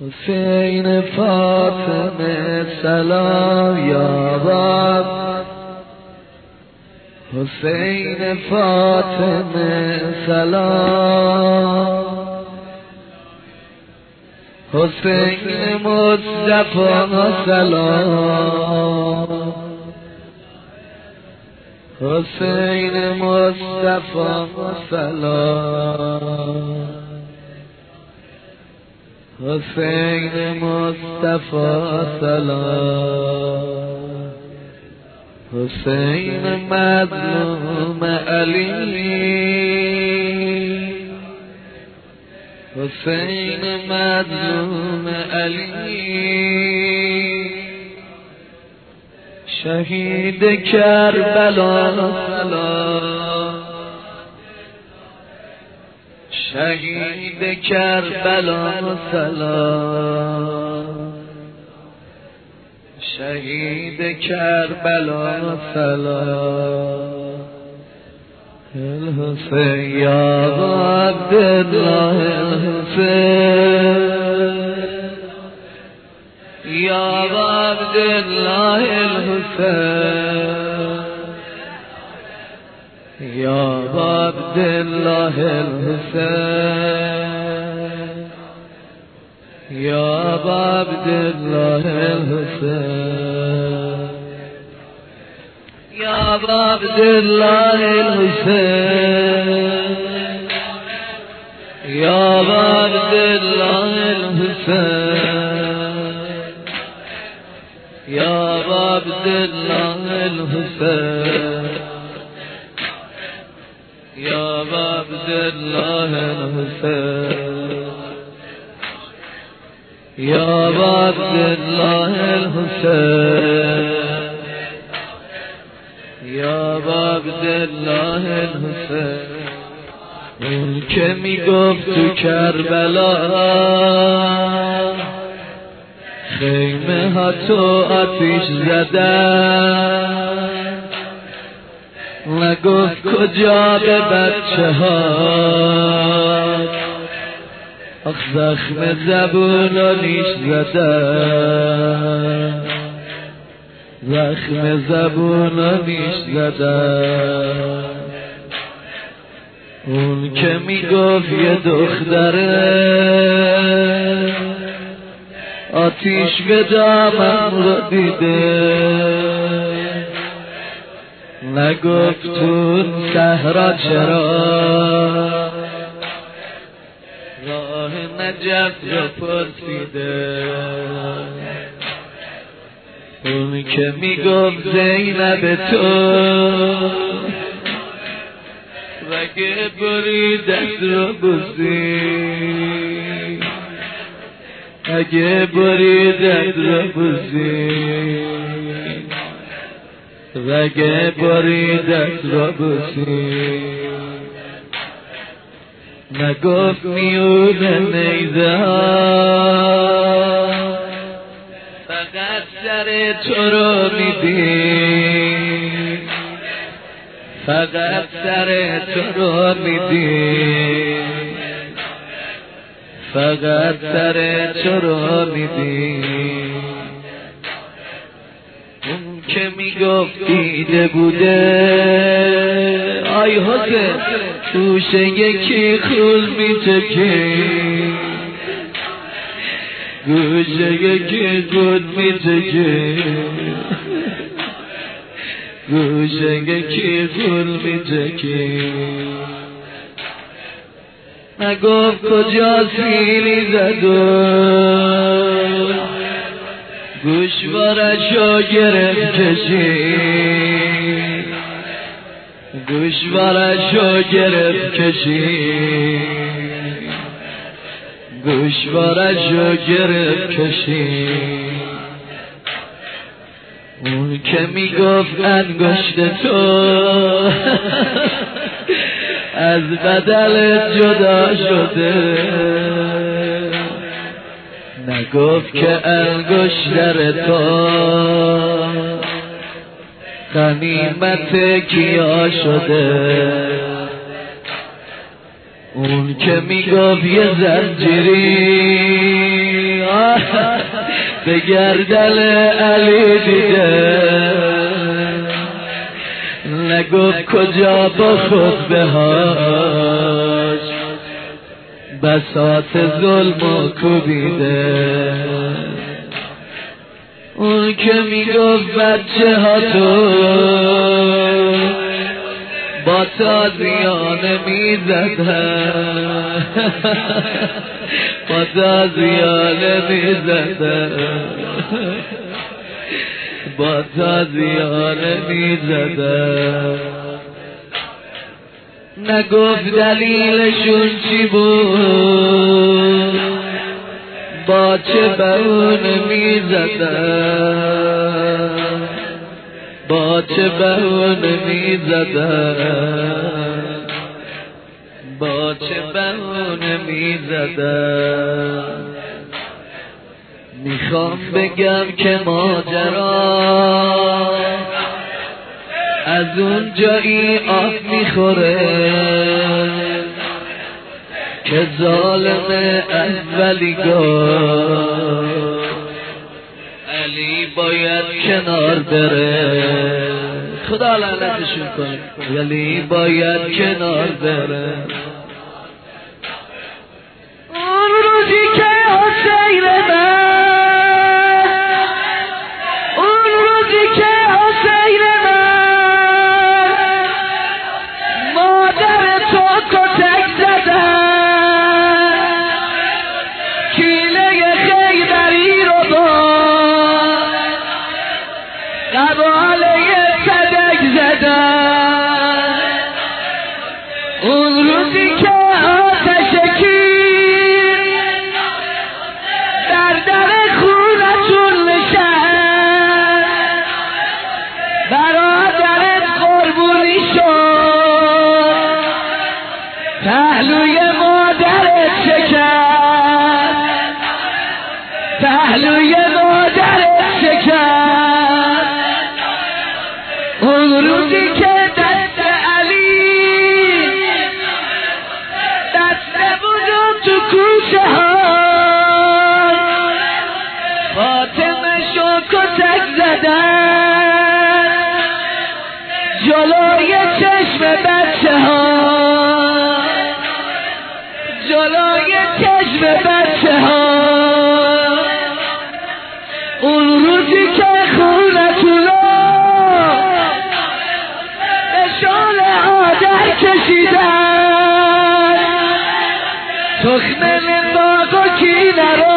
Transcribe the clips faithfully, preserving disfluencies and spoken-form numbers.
حسین فاطمه سلام یا رب، حسین فاطمه سلام، حسین مصطفی سلام، حسین مصطفی سلام، حسین مصطفی سلام، حسین مظلوم علی، حسین مظلوم علی، شهید کربلا سلام، شهید کربلا سلام، شهید کربلا سلام، الحسین یا عبدالله الحسین، یا عبدالله الحسین، یا عبدالله الحسین، یا عبدالله الحسین، یا عبدالله الحسین، یا عبدالله الحسین، یا عبدالله الحسین، یا عبدالله الحسین، یا عبدالله الحسین، یا عبدالله الحسین. اون که میگفت تو کربلا خیمه ها تو آتیش زدن، نگفت کجا به بچه ها آخ زخم زبون و نیش زدن، زخم زبون و نیش زدن. اون که میگفت یه دختره آتیش به دامم رو دیده، نگفت تو صحرا چرا راه نجات رو پرسیده. اون که میگفت زینب تو وگه بریدت رو بوسی، اگه بریدت رو بوسی، وگه بریدت رو بوسی. نگفت میونه نیزه ها فقط سر تو رو میدی، فقط سر تو رو میدی، فقط سر تو رو میدی. اون که میگفت دیده بوده آی حسین توشه یکی خون میتکی، گوشه یکی خون میتکی، گوشه یکی خون میتکی. نگفت کجا سیلی زدون گوشوارشو گرفت کشید، گوشوارشو گرفت کشید، گوشوارشو گرفت کشید. اون که میگفت انگشت تو از بدل جدا شده، نگفت که انگشتر تو غنیمت کیا شده. اون که میگفت یه زنجیری به گردن علی دیده نگفت کجا با خود بهاش بساط ظلم و کوبیده اون که میگفت بچه ها تو با تازیانه میزدن با تازیانه میزدن با تازیانه میزدن نگفت دلیلشون چی بود با چه بهونه میزدن با چه بهونه میزدن با چه بهونه میزدن میخوام بگم که ماجرا از اون جایی آب میخوره که ظالم اولی گفت علی باید کنار بره خدا لعنتشون کنه علی باید کنار بره اون روزی که حسین من اون روزی که حسین من مادر تو کتک زدن کیله خیبری رو با قباله صدق زدن اون روزی که آتش کیر در در خونتون نشست برادرت قربونی شد پهلوی مادرت شکست پهلوی مادرت شکست اون روزی که دست علی دست بودم تو کوچه ها فاطمه شو کتک زدن جلوی چشم بچه ها جلوی چشم بچه ها اون روزی که خونتون کشیدن تخم نفاق و کینه را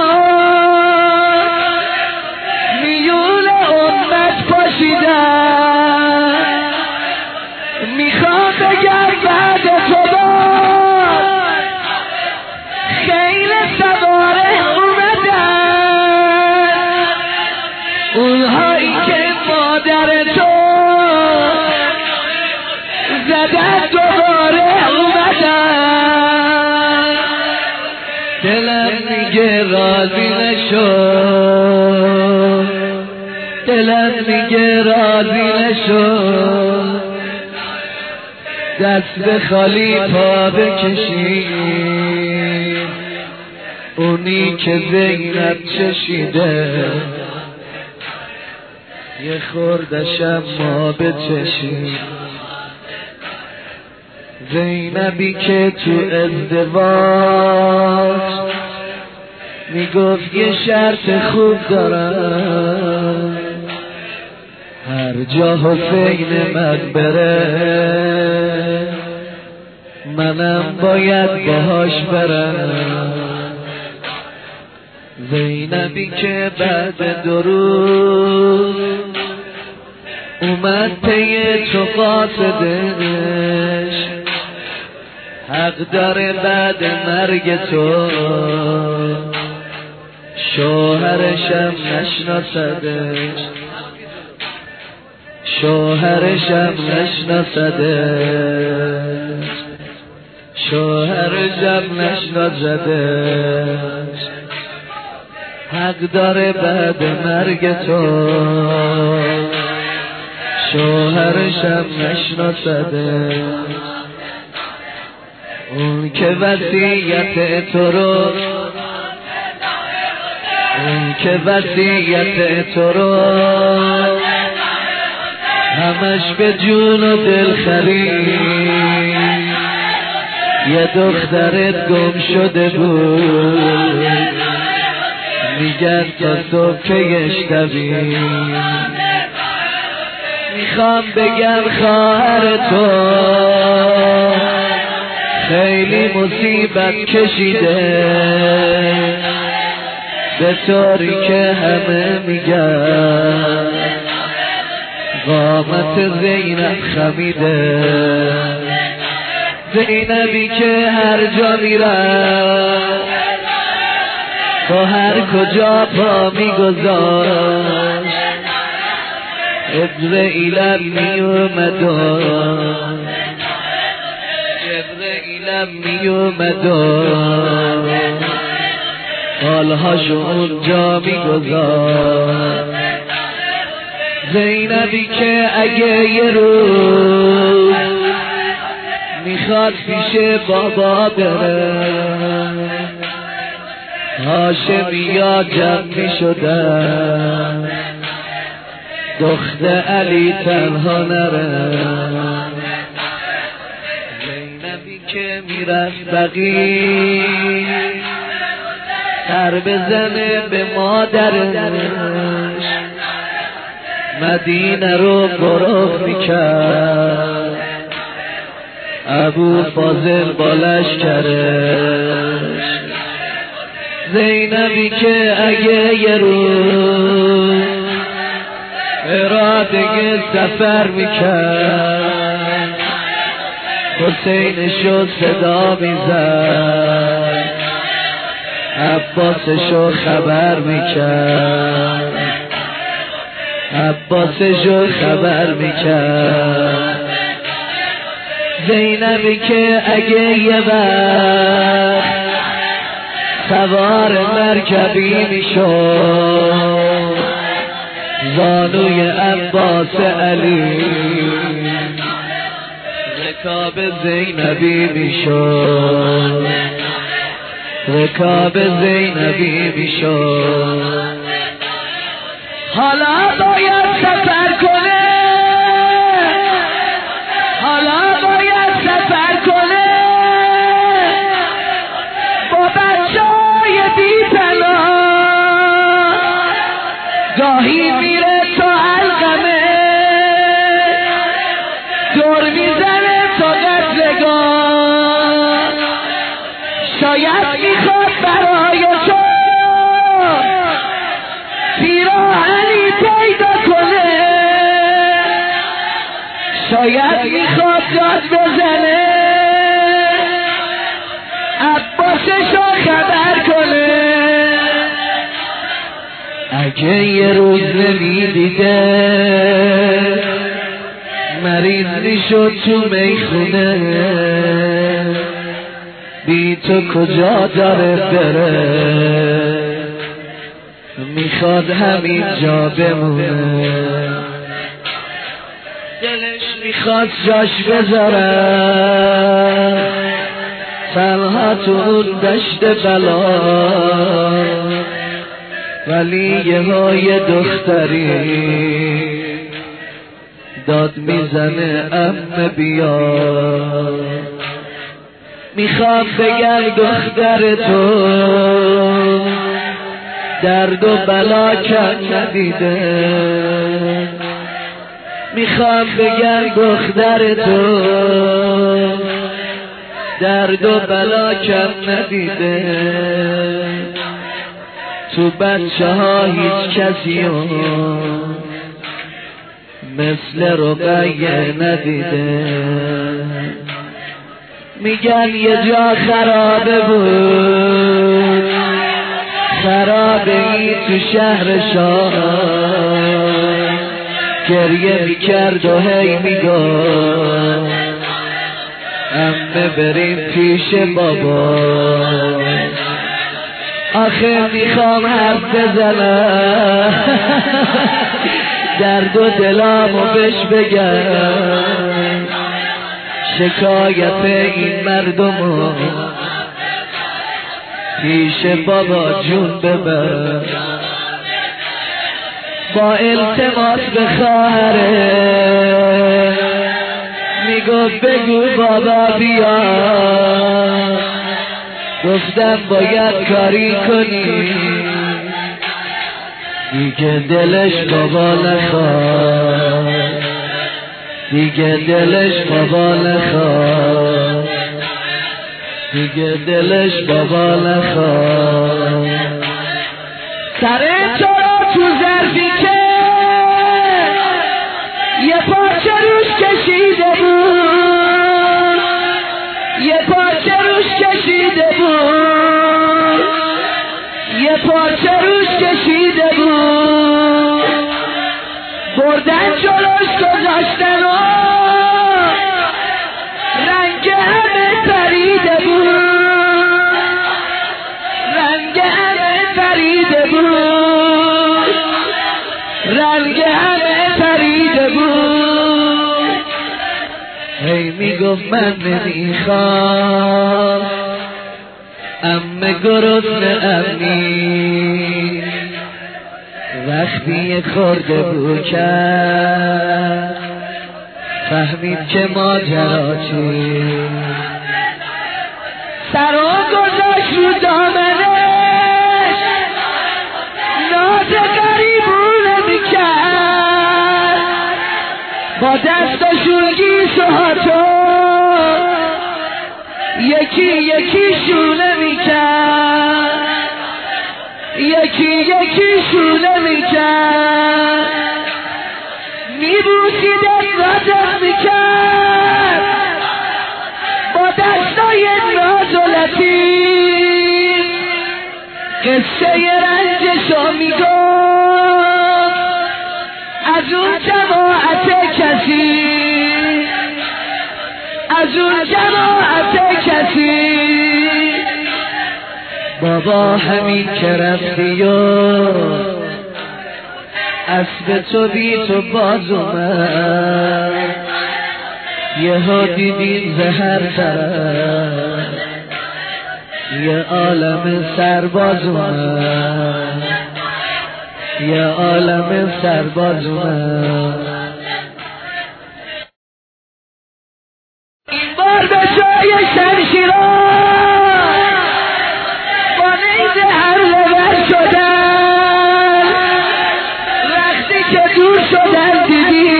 میون امت پاشیدن میخوام بگر بعد خدا خیل سواره اومدن اونهایی که مادر تو زدن دوباره اومدن دلم میگه راضی نشو دلم میگه راضی نشو دست به خالی پا بکشیم اونی که زینب چشیده یه خوردشم ما بچشیم زینبی که تو ازدواج میگفت یه شرط خوب دارم هر جا حسین من بره منم باید باهاش برم زینبی که بعد دو روز اومد پی تو قاصدش حق داره بعد مرگ تو شوهرشم نشناسدش شوهرشم نشناسدش شوهرشم نشناسدش حق داره بعد مرگ تو شوهرشم نشناسدش اون که وصیت تو رو اون که وصیت تو رو همش به جون و دل خرید، یه دخترت گم شده بود میگن تا صبح که یشتبی. میخوام بگم خواهر تو خیلی مصیبت کشیده، به طوری که همه میگن قامت زینب خمیده. زینبی که هر جا میرفت تا هر کجا پا میگذاشت جبرئیلم میومدن جبرئیلم میومدن حالهاشو اونجا میگذاشت. زینبی که اگه یه روز میخواد پیش بابا بره هاشمیا جمع میشدن دختر علی تنها نره. زینبی که میرفت بقی سر بزنه به مادرش مدینه رو برو میکرد ابو فاضل با لشکرش. زینبی که اگه یه روز اراده سفر میکرد حسینشو صدا میزد عباسشو خبر میکرد عباسشو خبر میکرد. زینبی که اگه یه وقت سوار مرکبی میشد زانوی عباس علی رکاب زینبی میشد رکاب زینبی میشد. حالا باید سفر کنه حالا باید سفر کنه با بچه‌های بی پناه گاهی میره تا علقمه دور میزنه تا قتلگاه شاید میخواد برای تو پیراهنی پیدا کنه شاید میخواد داد بزنه عباسشو خبر کنه. اگه یه روز نمیدیده مریض میشد تو میخونه بی تو کجا داره بره میخواد همین جا بمونه دلش میخواد جاش بذارم تنها تو اون دشت بلا ولی یه های دختری داد میزنه ام بیا. میخوام بگم دختر تو درد و بلا کم ندیده میخوام بگم دختر تو درد و بلا کم ندیده تو بچه ها هیچ کسی مثل رقیه ندیده. میگن یه جا خرابه بود خرابه ای تو شهر شاه گریه میکرد و هی میگفت امه بریم پیش بابا آخه میخوام حرف بزنم درد و دلامو بهش بگم شکایت این مردمو پیش بابا جون ببر. با التماس به خواهره میگفت بگو بابا بیا. گفتم باید کاری کنی، دیگه دلش بابا نخواد، دیگه دلش بابا نخواد، دیگه دلش بابا نخواد. سر تو رو تو ظرفی که یه پارچه روش کشیده بود، یه پارچه روش کشیده بود، یه پارچه روش کشیده بود. بردن جلوش گذاشتن و رنگ همه پریده بود، رنگ همه پریده بود، رنگ همه پریده بود. هی میگفت من نمیخوام امه گرسنه امنی. وقتی خورده بود کرد فهمید که ماجرا چی، سر و گذاشت رو دامنش، ناز غریبونه میکرد، با دستاشون گیس و هاتو یکی یکی شونه میکرد، یکی یکی شونه میکرد، میبوسیدت نازت میکرد با دستای ناز و لطیف. قصه رنجشو میگفت از اون جماعت کسی، از اون جماعت کسی. بابا همین که رفتی و اسب تو بی تو باز اومد، یه ها دیدین زهر طرف یه عالم سرباز اومد، یه عالم سرباز اومد. این بار به جای شمشیران با نیزه هر لبر شدن، وقتی که دور شدن دیدی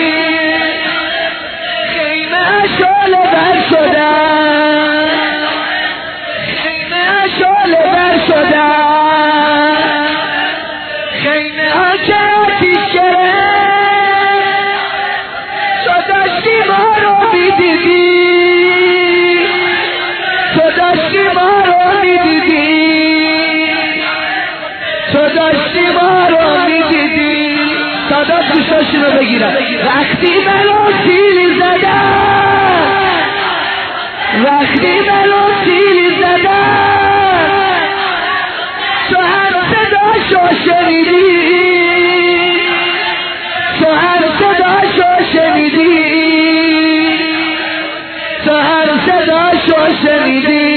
خیمه اشال بر شدن، خیمه اشال بر شدن، خیمه ها که آتیش گرفت تو داشتی ما رو میدیدی، تو داشتی ما رو میدیدی، تو داشتی ما رو میدیدی. صدا گوشاشی رو بگیرم. وقتی منو سیلی زدن، وقتی منو سیلی زدن، تو هر صداشو شنیدی، تو هر صداشو شنیدی، تو هر صداشو شنیدی.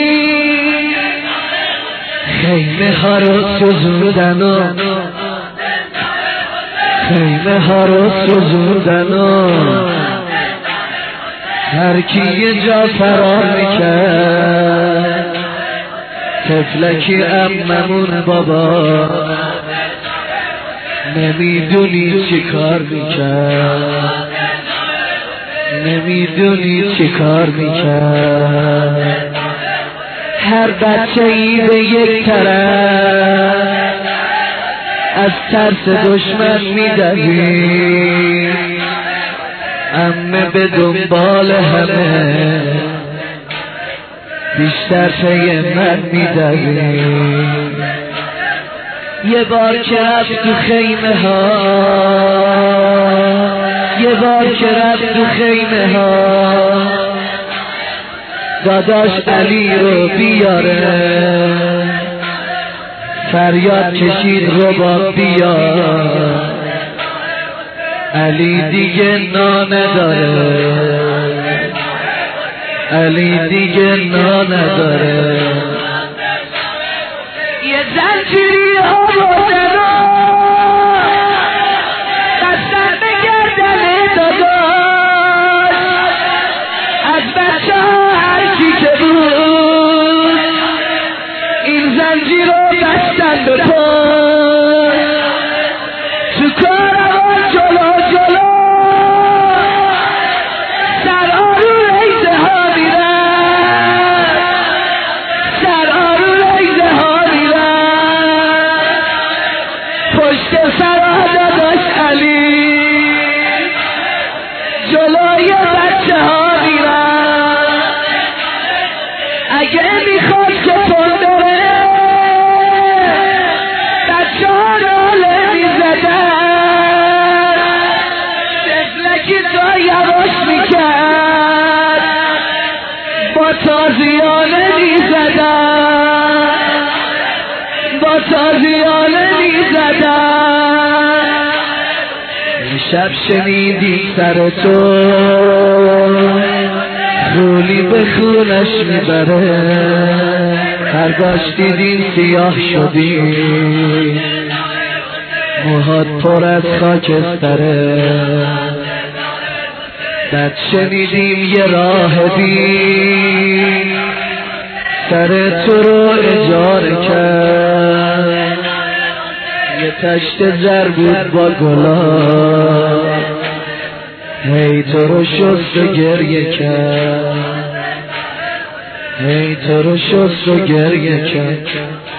خیمه ها رو سوزوندن و خیمه ها رو سوزوندن و هر کی یه جا فرار میکرد. طفلکی عممون بابا نمیدونی چی کار میکرد، نمیدونی چی کار میکرد. هر بچه ای به یک طرف از ترس دشمن میدوید، عمه به دنبال همه بیشتر پی من میدوید. یه بار که رفت تو خیمه ها، یه بار که رفت تو خیمه ها، داداش علی رو بیاره، فریاد کشید رو با بیار. علی دیگه نان نداره، علی دیگه نان نداره. یه زنجیری آوردن و پشت سر داداش علی جلوی بچه ها میرن اگه میخواد که تو بره بچه ها ناله میزدن تفلکی تو یواش میکرد با تازیانه میزدن با تازیانه میزدن شب شنیدی سر تو خولی به خونش میبره هرگاش دیدین سیاه شدی موهات پر از خاکستره بعد شنیدیم یه راهبی سر تو رو اجاره کرد یه تشت زر بود با گلاب هی تو رو شست و گریه کرد هی تو رو شست و گریه کرد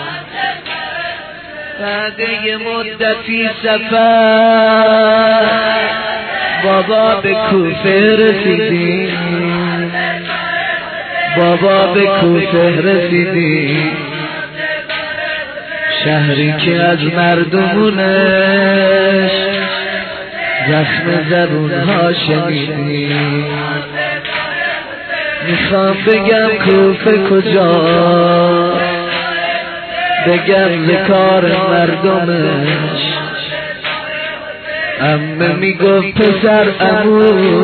بعد یه مدتی سفر بابا به کوفه رسیدی بابا به کوفه رسیدی شهری که از مردمونش زخم زبونها شنیدی میخوام بگم کوفه کجا بگم ذکار مردمش عمه میگفت پسر عمو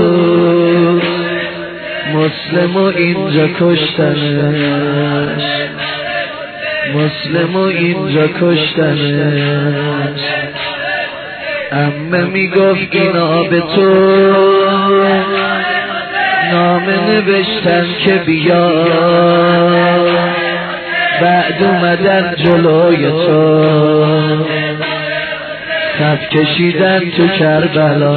مسلمو اینجا کشتنش مسلمو اینجا کشتنش عمه میگفت اینا به تو نامه نوشتن که بیا بعد اومدن جلوی تو صف کشیدن تو کربلا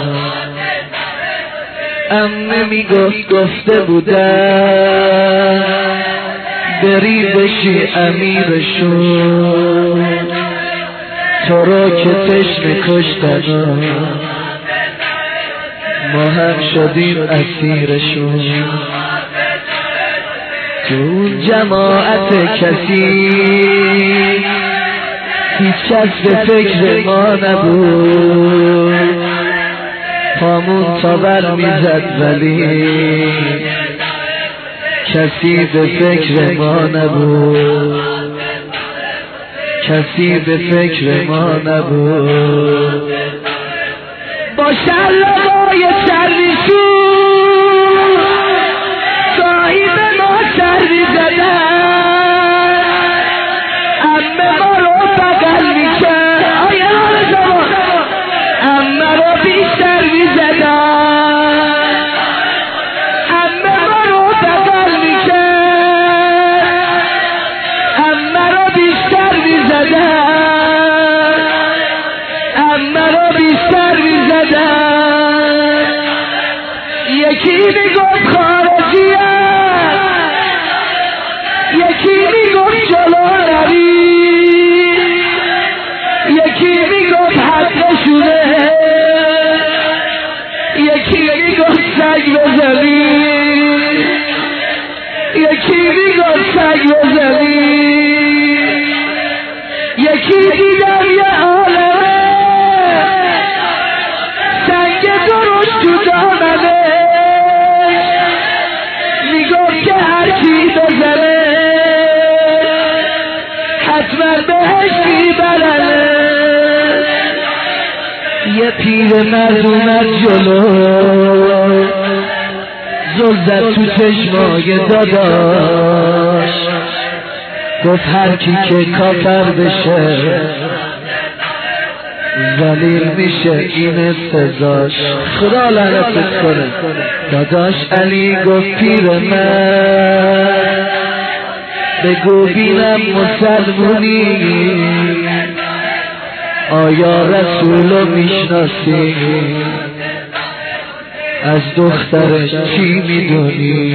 عمه میگفت گفته بودن بری بشی امیرشون تو رو که تشنه کشتن ما هم شدیم اسیرشون تو اون جماعت کسی هیچ کس به فکر ما نبود پامون تا بر میزد ولی کسی به فکر ما نبود کسی به فکر ما نبود با شلوای سرویشون گاهی به ما سروی زدن عمه ما رو بغل میکرد آیه حال شما عمه رو بیشتر میزدن عمه ما رو بغل میکرد عمه رو بیشتر میزدن عمه رو بیشتر میزدن یکی میگفت خارجی است یکی میگفت جلو نری یکی میگفت حقشونه یکی میگفت سگ بزنی یکی میگفت سگ بزنی یکی دیدم یه عالمه سنگ درشت تو دامنه میگفت که هرکی بزنه حتما بهش میبرنه یه پیر مرد اومد جلو زل زد تو چشمای داداش گفت هر کی که کافر بشه ذلیل میشه این سزاش خدا لعنتت کنه داداش علی گفت پیر من بگو بینم مسلمونی آیا رسولو میشناسی از دخترش چی میدونی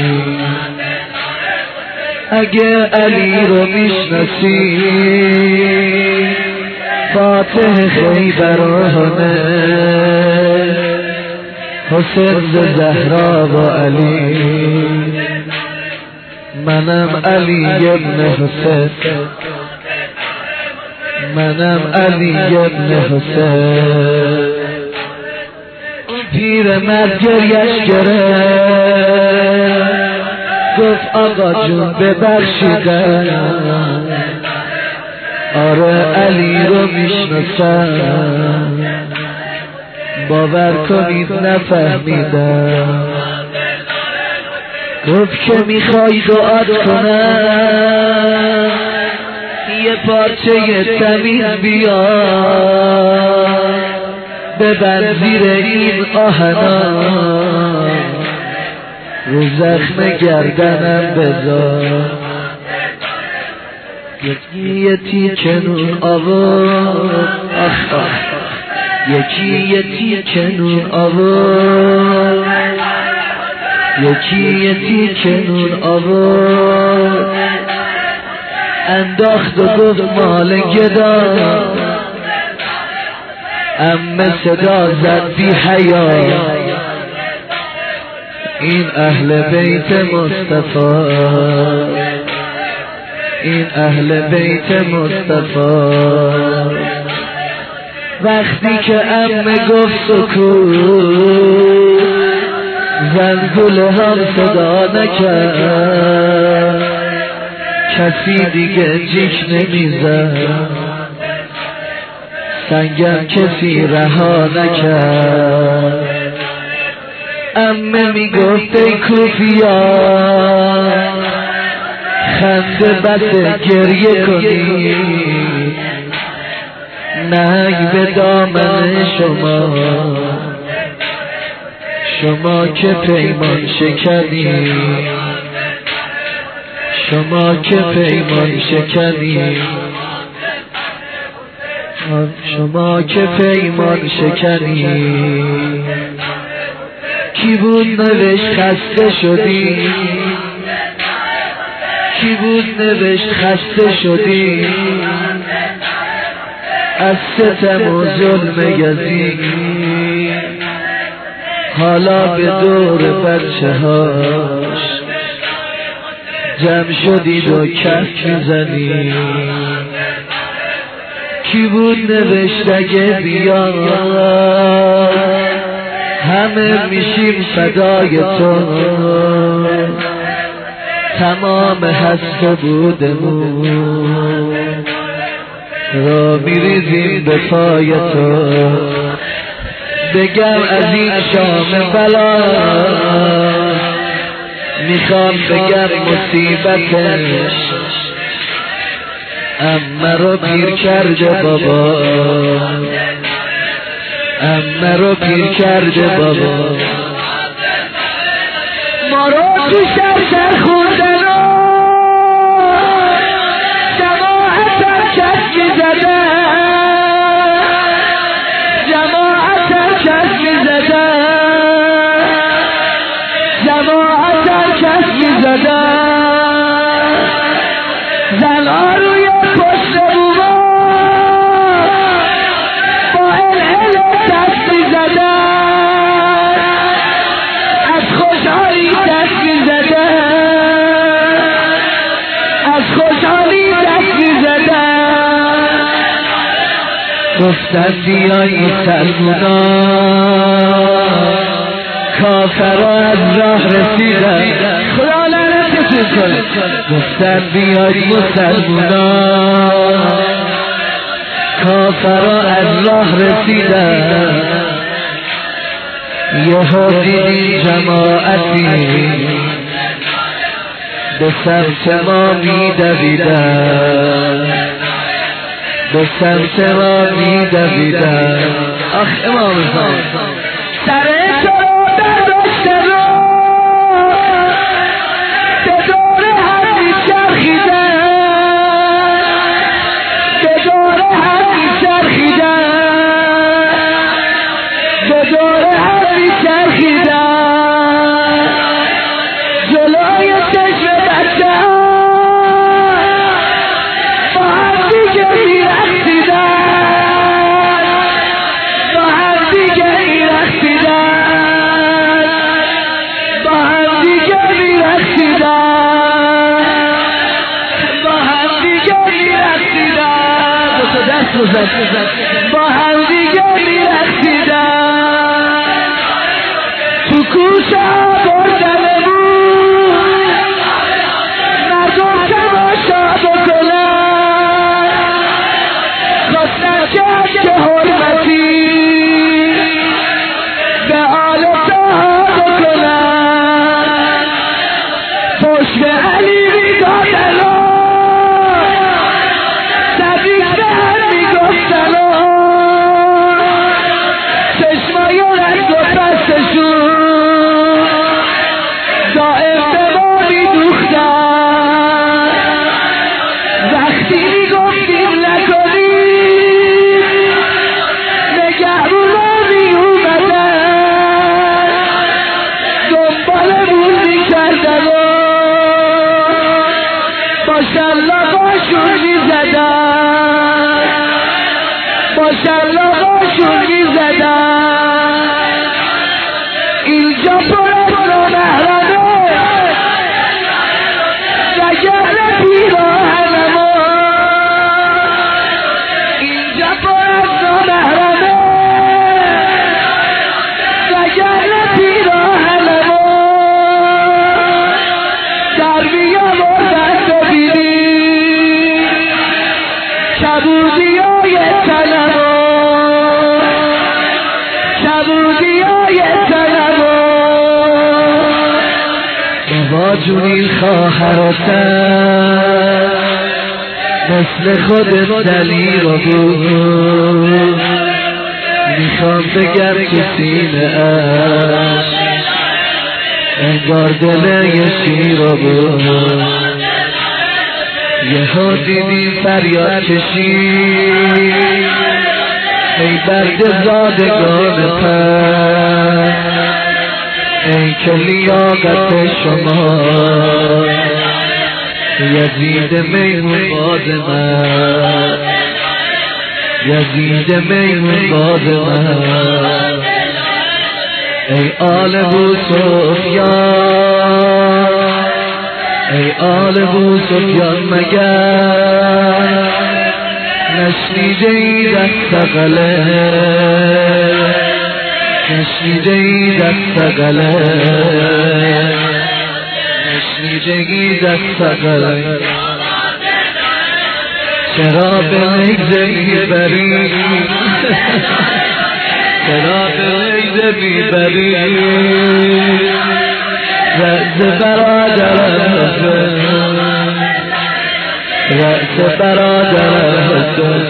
اگه علی رو میشناسی فاتح خیبرانه حسین زهرا و علی منم علی ابن حسین منم علی ابن حسین پیر مرد گریش گرفت گفت آقا جون ببخشیدم آره علی رو میشناسم باور کنید نفهمیدم گفت که میخوای دعات کنم یه پارچه تمیز بیار ببند زیر این آهنا رو زخم گردنم بذار یکی تیکه نون آورد آخ آخ یکی یه تیکه نون آورد یکی یه تیکه نون آورد انداخت و گفت مال گدا امه صدا زد بی حیا این اهل بیت مصطفی این اهل بیت مصطفی وقتی که امه گفت سکوت زنگوله هم صدا نکرد کسی دیگه جیک نمیزد سنگم کسی رها نکرد امه میگفت ای کوفیا خنده بسه گریه کنی نهی به دامن شما شما که پیمان شکنی شما که پیمان شکنی شما که پیمان شکنی کی بود نوشت خسته شدی کی بود نوشت خسته شدی از ستم و ظلم یزید حالا به دور بچه هاش جمع شدید و کف میزنی کی بود نوشت اگه بیا همه میشیم فدای تو تمام هست و بودمون را میریزیم به پای تو بگم از این شام بلا میخوام بگم مصیبتش امه رو پیر کرده بابا امه رو پیر کرده بابا ما رو تو شر شر خوندن و جماعت هم کشکی زدن جماعت هم کشکی زدن جماعت هم کشکی زدن زنها روی پشت بوما با الهل دستی زدن از خوشحالی دستی زدن از خوشحالی دستی زدن گفتن بیایی سلمونا کافرها از راه رسیدن خدا لعنتتون کنه گفتن بیایی مسلمونا کافرها از راه رسیدن یهو دیدیم جماعتی به سمت ما میدویدن به سمت ما میدویدن آخ امام زمان سر تو در داشته رو به دور هم میچرخیدن به دور هم میچرخیدن به دور هم میچرخیدن جلوی چشم بچه ها با هم دیگه میرخصیدن بزن با هم دیگه میرخیدن تو کوچه بردنمون مردم تماشا بکنن خواستن که حرمتی به آل طه بکنن پشت علی میدادن صدیق به هم میگفتن چشمای رنگ و پستشون دائم به ما میدوختن وقتی میگفتیم نکنیم نگهبونا میومدن دنبالمون میکردن و با شلاقاشون میزدن با شلاقاشون میزدن اینجا پر از نامحرمه وگرنه پیراهنما اینجا پر از نامحرمه وگرنه پیراهنما در بیاوردن ببینی کبودیای تنما کبودیای تنما با جونی خواهراتن مثل خودت دلیل رو بود میخوام بگم که سینه اش انگار دل یه شیر رو بود یه ها دیدیم فریاد کشید ای برد زادگان پر ای که لیاقت شما یزید میمون باز من یزید میمون باز من ای آل ابو سفیان ای آل ابو سفیان مگر نشنیده ای دست غله نشنیده ای دست غله نشنیده ای دست غله چرا به نگذه میبری چرا به نگذه میبری رأس برادر حسن رأس برادر حسن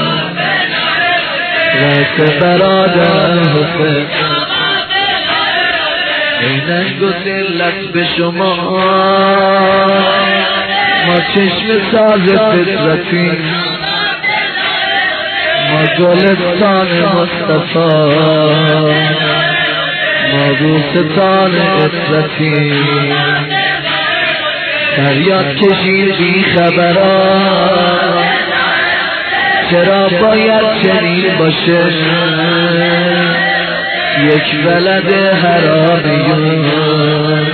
رأس برادر حسن ای ننگ و ذلت به شما ما چشم ساز فطرتی ما گلستان مصطفی ما بوستان عزتی فریاد کشید بی خبران چرا باید چنین باشه یک ولد حرامیون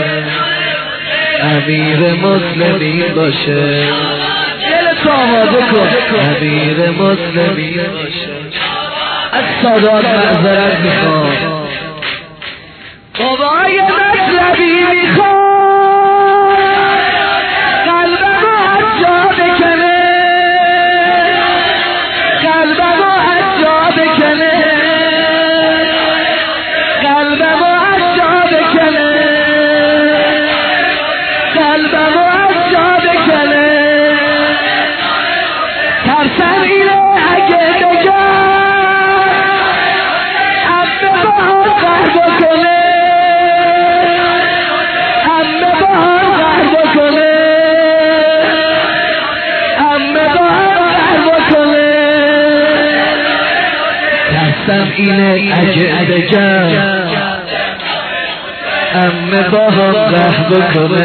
امیر مسلمین باشه دلت آماده کن امیر مسلمین باشه از سادات معذرت میخوام بابای مطلبی میخوام قلبم از جا بکنه قلبم از جا بکنه قلبم از جا بکنه قلبم از جا بکنه ترسم اینه اگه بگم عمه با هم قهر بکنه عمه با هم قهر بکنه عمه با هم قهر بکنه ترسم اینه اگه بگم عمه با هم قهر بکنه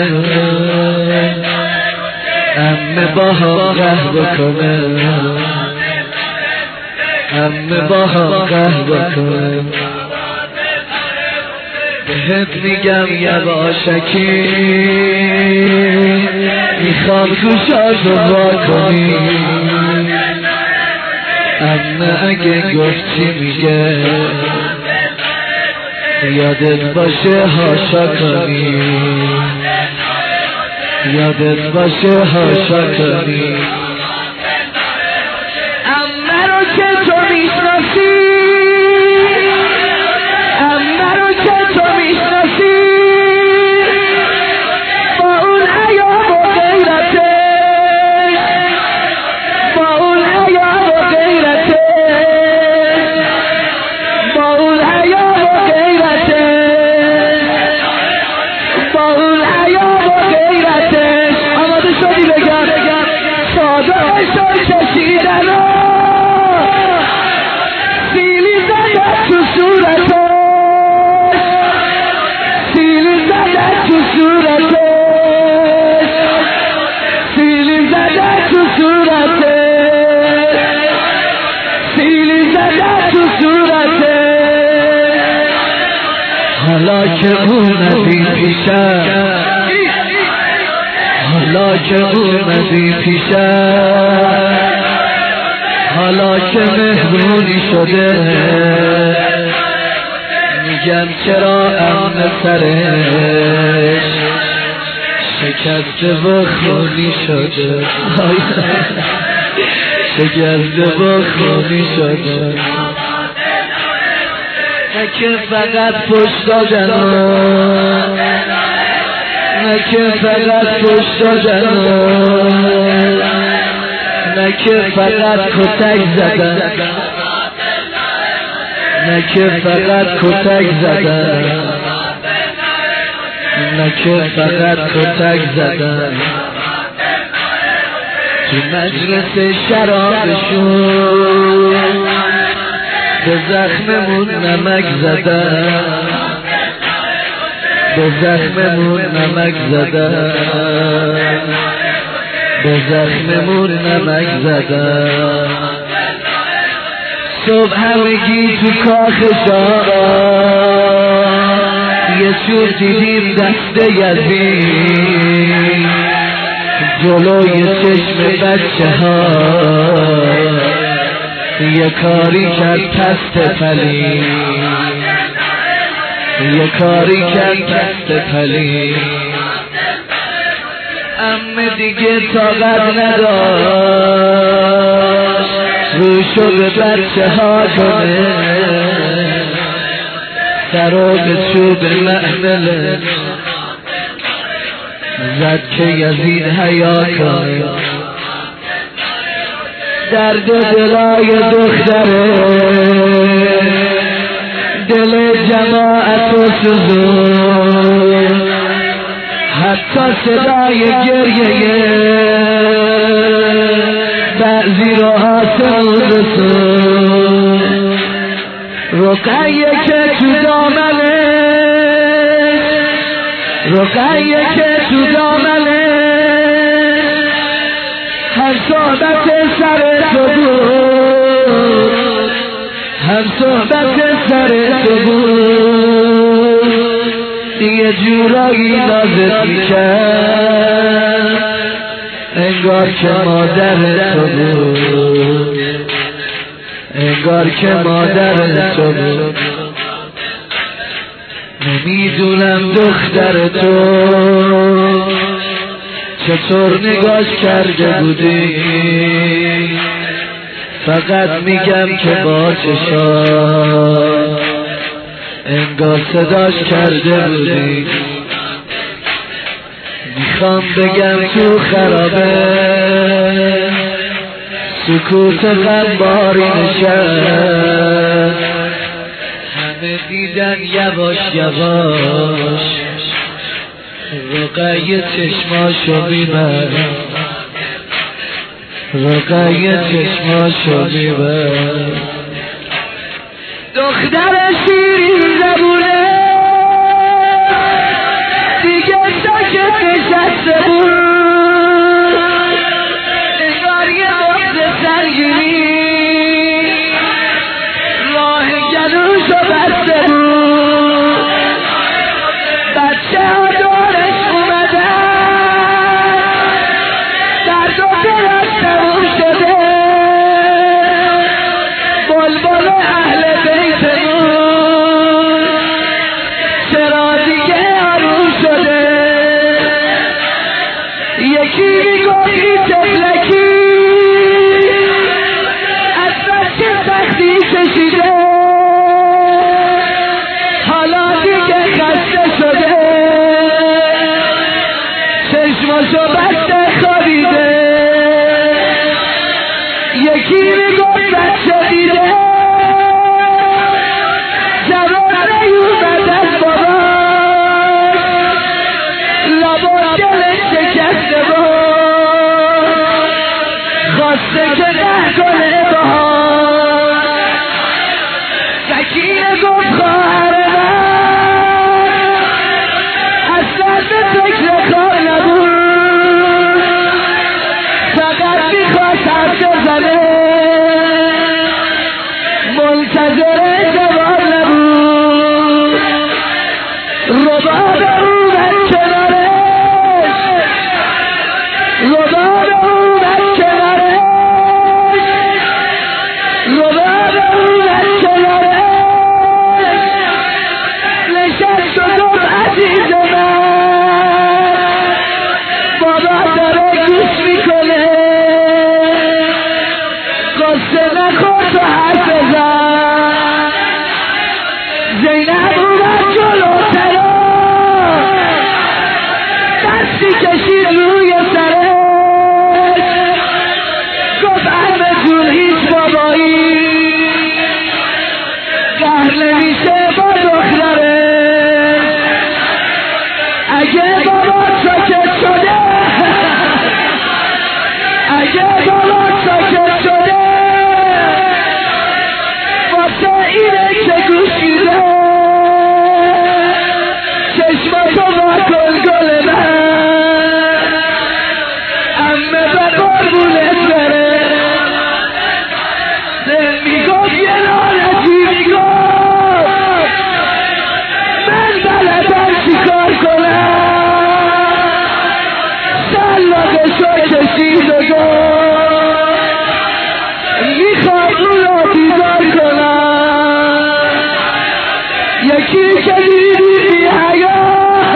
عمه با هم قهر بکنه عمه با هم قهر بکنه بهت میگم یواشکی میخوام گوشاشو وا کنی اما اگه گفتی میگه یادت باشه هاشا کنی، یادت باشه هاشا کنی. اما رو که تو میشناسی، اما رو که تو میشناسی، با اون حیا و غیرته، با اون حیا و غیرته، با اون حیا و غیرته، با اون حیا و غیرته. آماده شدی بگم صادقش کشیدن و سیلی زده تو صورتش، سیلی زده تو صورتش، سیلی زده تو صورتش، سیلی زده تو صورتش. حالا که اومدی پیشم، حالا که اومدی پیشم، حالا که مهربونی شده، میگم چرا امن سرش شکسته و خونی شده، شکسته و خونی شده. نه که فقط پشت دادن، نه که فقط پشت دادن، نه که فقط کتک زدن، نه که فقط کتک زدن، نه که فقط کتک زدن. تو مجلس شرابشون به زخممون نمک زدن، به زخممون نمک زدن، به زخممون نمک زدن. صبح همگی تو کاخشان یه چور دیدیم دست یزید، جلوی چشم بچه ها یه کاری کرد پست پلی، یه کاری کرد پست پلی. امه دیگه طاقت نداشت رو شد بچه ها کنه، سرو به چوب محمله زد که یزید حیا کنه. درد دلای دختره دل جماعت و سوزون، حتی صدای گریه بعضی رو آسمون رسون. رقیه که تو دامنه، رقیه که تو دامنه هم صحبت سر تو بود، هم صحبت سر تو بود. یه جورایی نازت میکرد انگار که مادر تو بود، انگار که مادر تو بود. نمیدونم دختر تو چطور نگاش کرده بودی، فقط میگم که با چشام انگار صداش کرده بودی. میخوام بگم تو خرابه سکوت غمباری نشست، همه دیدن یواش یواش رقیه چشماشو میبر، رقیه چشماشو میبر. دختر شیرین زبونه دیگه ساکت نشسته بود، انگار یه وقت سنگینی راه گلوشو بسته بود. بچه ها دورش اومدن، درد و دلش تموم شده، چشو بسته خوابیده یکی میگفت بچه دیده جواب نیومد از بابا لبا دلش شکسته بود خواسته که نه کنه بهار سکینه گفت خواهر من اصلا به فکر کار نبود فقط میخواست حرف بزنه منتظر جواب نبود رباب او بر کنارش رباب او بر کنارش رباب او بر کنارش نشست و گفت عزیز من بابا داره گوش میکنه قصه نکن تو حرف بزن زینب اومد جلوتر دستی کشید روی سرش گفت عمه جون هیچ بابایی قهر نمیشه با دخترش اگه بابا ساکت شده اگه بابا ساکت شده واسه اینه که گوش میده چشماتو واکن گل من عمه به قربونت بره دل میگفت یه لعنتی میگفت من بلدم چیکار کنم سلاقشو کشید و گفت میخوام او را بیدار کنم یکی که دیدی بی حیا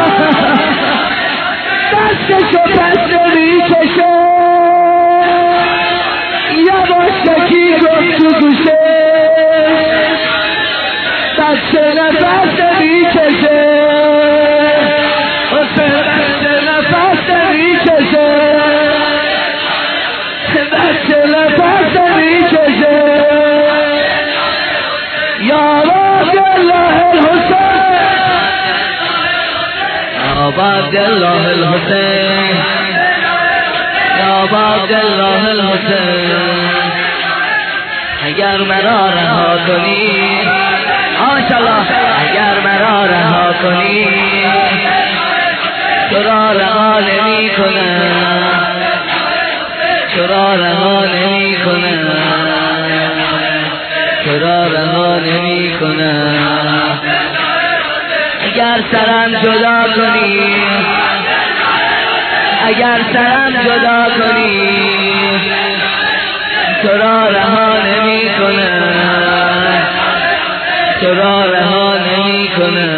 دستشو پس نمیکشه یواشکی گفت تو گوشه دست نفس نمیکشه دست نفس نمیکشه دست نفس نمیکشه یا عبدالله الحسین یا عبدالله الحسین یا عبدالله الحسین اگر مرا رها کنی ماشاءالله اگر مرا رها کنی تو را رها نمی کنم تو را رها نمی کنم تو را رها نمی کنم اگر سرم جدا کنی اگر سرم جدا کنی تو را رها نمی کنم تو را رها نمی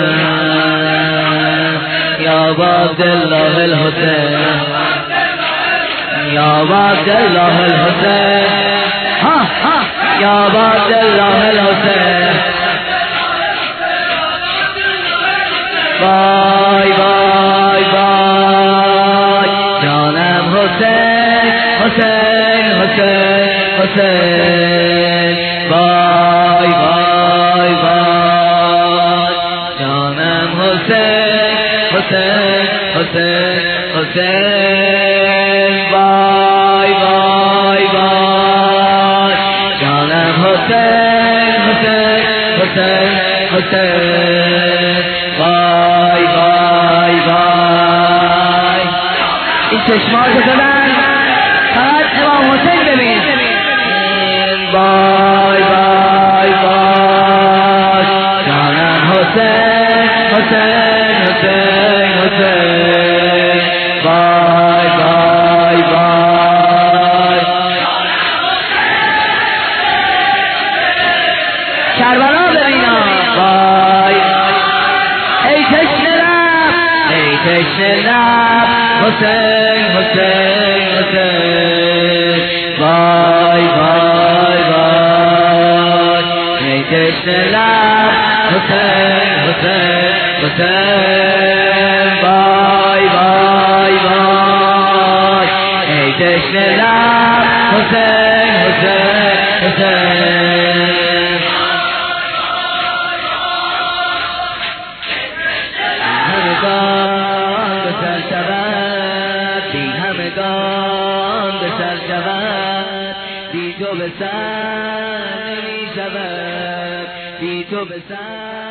کنم یا عبدالله الحسین یا عبدالله الحسین ها ها یا عبدالله الحسین وای وای وای جانم حسین حسین حسین حسین وای وای وای جانم حسین حسین حسین حسین وای وای وای جانم حسین حسین حسین حسین وای وای وای این چشمات زدن فقط امام حسین ببین وای وای وای جانم حسین حسین حسین حسین وای وای وای کربلا ببینم وای ای تشنه لب ای تشنه لب حسین حسین حسین وای وای وای ای تشنه لب حسین حسین حسین وای وای وای چشم لب حسین حسین حسین همگان به سر شود بی همگان به سر شود بی تو به سر نمی شود بی تو به سر